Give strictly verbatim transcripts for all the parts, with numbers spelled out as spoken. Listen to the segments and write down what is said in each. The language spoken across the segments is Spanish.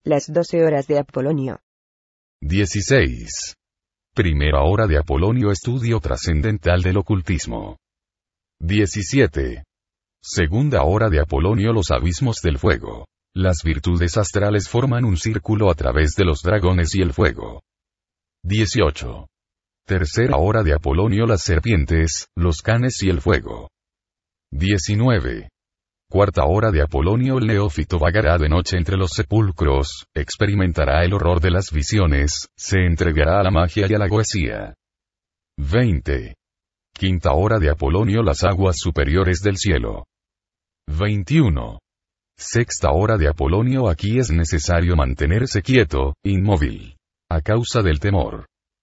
Las doce horas de Apolonio. dieciséis. Primera hora de Apolonio, estudio trascendental del ocultismo. diecisiete. Segunda hora de Apolonio, los abismos del fuego. Las virtudes astrales forman un círculo a través de los dragones y el fuego. dieciocho. Tercera hora de Apolonio, las serpientes, los canes y el fuego. diecinueve. Cuarta hora de Apolonio, el neófito vagará de noche entre los sepulcros, experimentará el horror de las visiones, se entregará a la magia y a la poesía. veinte. Quinta hora de Apolonio, las aguas superiores del cielo. veintiuno. Sexta hora de Apolonio, aquí es necesario mantenerse quieto, inmóvil, a causa del temor.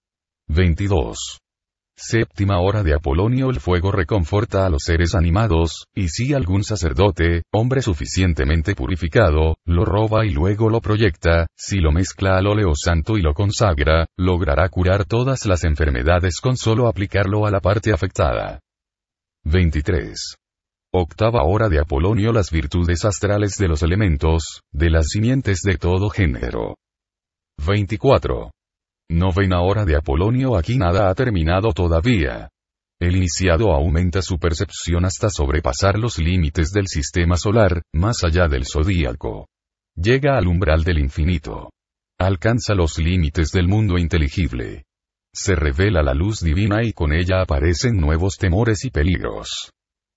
veintidós. Séptima hora de Apolonio, el fuego reconforta a los seres animados, y si algún sacerdote, hombre suficientemente purificado, lo roba y luego lo proyecta, si lo mezcla al óleo santo y lo consagra, logrará curar todas las enfermedades con solo aplicarlo a la parte afectada. veintitrés. Octava hora de Apolonio, las virtudes astrales de los elementos, de las simientes de todo género. veinticuatro. Novena hora de Apolonio, aquí nada ha terminado todavía. El iniciado aumenta su percepción hasta sobrepasar los límites del sistema solar, más allá del zodíaco. Llega al umbral del infinito. Alcanza los límites del mundo inteligible. Se revela la luz divina y con ella aparecen nuevos temores y peligros.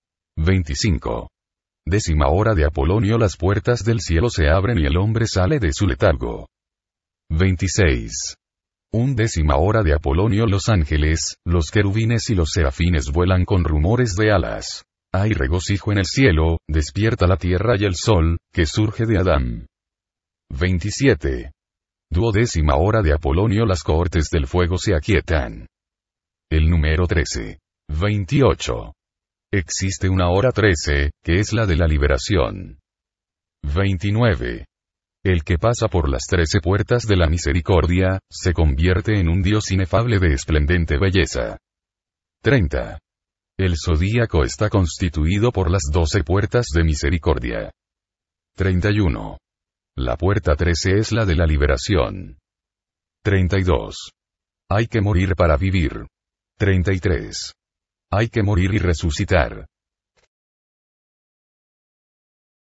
veinticinco. Décima hora de Apolonio, las puertas del cielo se abren y el hombre sale de su letargo. veintiséis. Undécima hora de Apolonio, los ángeles, los querubines y los serafines vuelan con rumores de alas. Hay regocijo en el cielo, despierta la tierra y el sol, que surge de Adán. veintisiete. Duodécima hora de Apolonio, las cohortes del fuego se aquietan. El número trece. veintiocho. Existe una hora trece, que es la de la liberación. veintinueve. El que pasa por las trece puertas de la misericordia, se convierte en un dios inefable de esplendente belleza. treinta. El zodíaco está constituido por las doce puertas de misericordia. treinta y uno. La puerta trece es la de la liberación. treinta y dos. Hay que morir para vivir. treinta y tres. Hay que morir y resucitar.